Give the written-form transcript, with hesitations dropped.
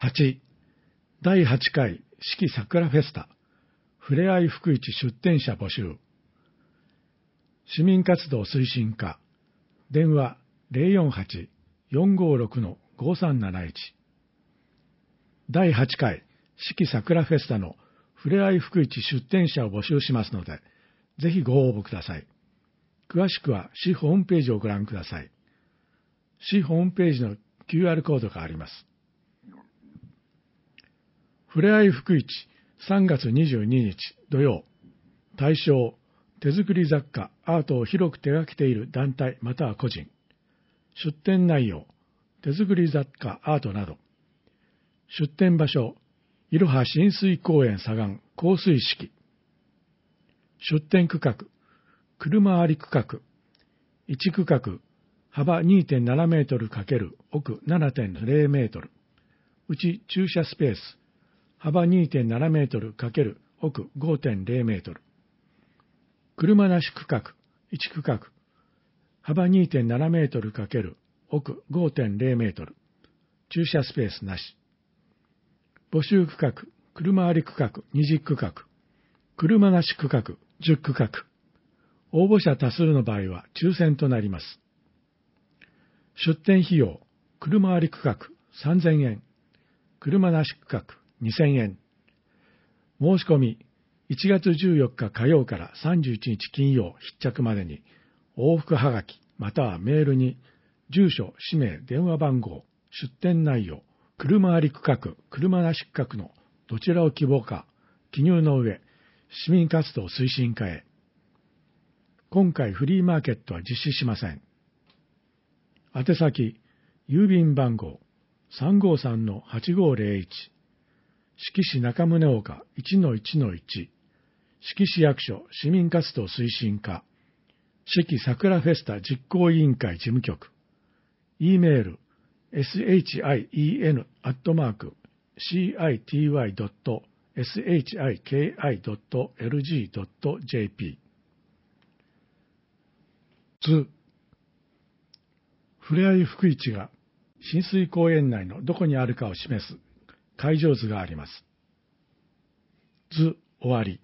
8、第8回四季桜フェスタ、ふれあい福市出展者募集。市民活動推進課、電話048-456-5371。第8回四季桜フェスタのふれあい福市出展者を募集しますので、ぜひご応募ください。詳しくは市ホームページをご覧ください。市ホームページの QR コードがあります。ふれあい福市3月22日土曜。対象、手作り雑貨、アートを広く手掛けている団体または個人。出展内容、手作り雑貨、アートなど。出展場所、いろは親水公園左岸香水式。出展区画、車あり区画。1区画、幅 2.7 メートル×奥 7.0 メートル。うち駐車スペース、幅 2.7 メートル×奥 5.0 メートル。車なし区画、1区画、幅 2.7 メートル×奥 5.0 メートル。駐車スペースなし。募集区画、車あり区画20区画、車なし区画10区画。応募者多数の場合は抽選となります。出展費用、車あり区画3000円、車なし区画2000円。申し込み、1月14日火曜から31日金曜必着までに、往復はがきまたはメールに、住所、氏名、電話番号、出展内容、車あり区画、車なし区画のどちらを希望か、記入の上、市民活動推進課へ。今回フリーマーケットは実施しません。宛先、郵便番号 353-8501、志木市中宗岡 1-1-1、志木市役所市民活動推進課、四季桜フェスタ実行委員会事務局、E メール、shin@city.shiki.lg.jp。図、ふれあい福市が親水公園内のどこにあるかを示す会場図があります。図終わり。